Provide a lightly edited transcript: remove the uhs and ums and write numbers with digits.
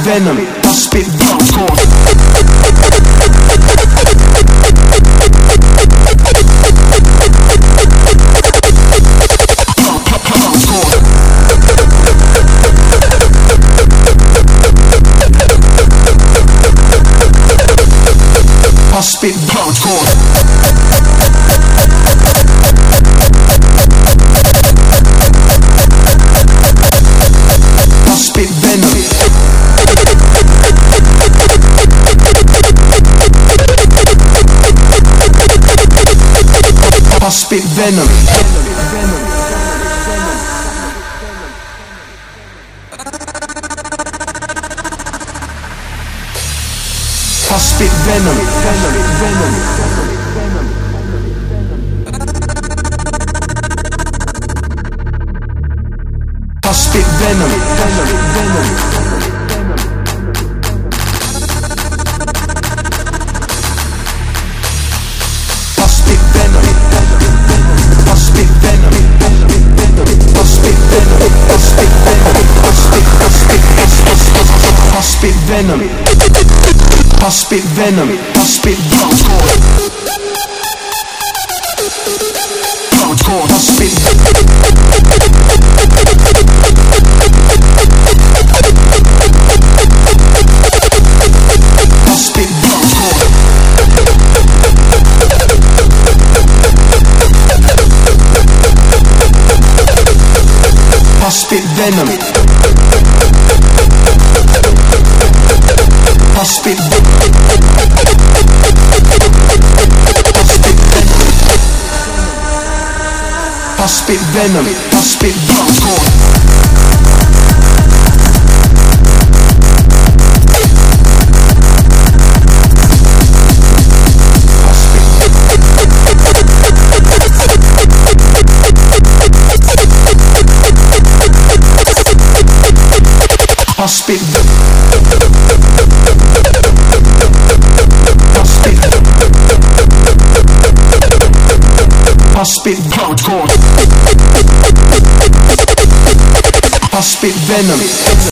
venom, I spit hardcore. I spit hardcore. I spit venom. I spit venom. I spit venom, venom, venom. I spit venom, venom, venom. I spit venom, I spit venom, I spit venom, I spit venom, I spit venom. I spit venom, I spit hardcore. Hardcore, I spit I spit hardcore. I spit venom. I spit I spit venom, I spit hardcore. I spit I spit hardcore. I spit venom.